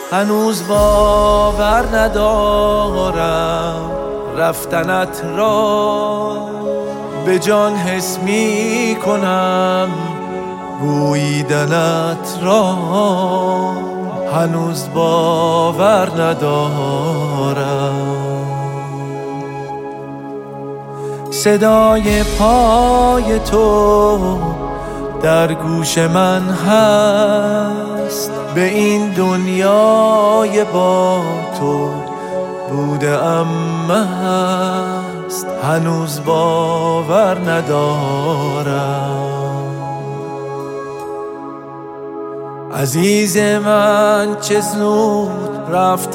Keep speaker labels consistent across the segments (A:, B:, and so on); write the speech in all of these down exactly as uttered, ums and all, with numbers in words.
A: هنوز باور ندارم رفتنت را، به جان حس می کنم بویدنت را. هنوز باور ندارم صدای پای تو در گوش من هست. به این دنیای با تو بوده ام مست. هنوز باور ندارم عزیز من چه زود رفت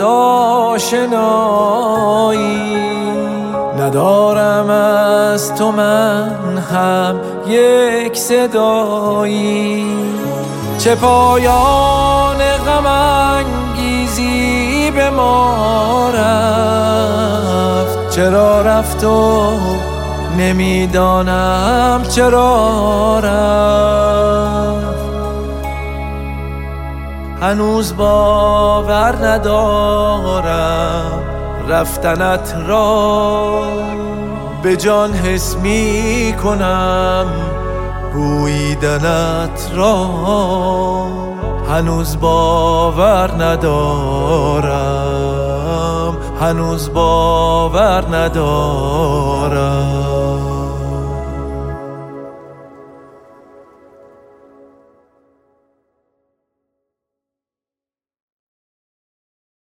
A: آشنایی. ندارم از تو من هم یک صدایی. چه پایان غم انگیزی به ما رفت. چرا رفت و نمیدانم چرا رفت. هنوز باور ندارم رفتنت را، به جان حس می کنم بویدنت را. هنوز باور ندارم، هنوز باور ندارم.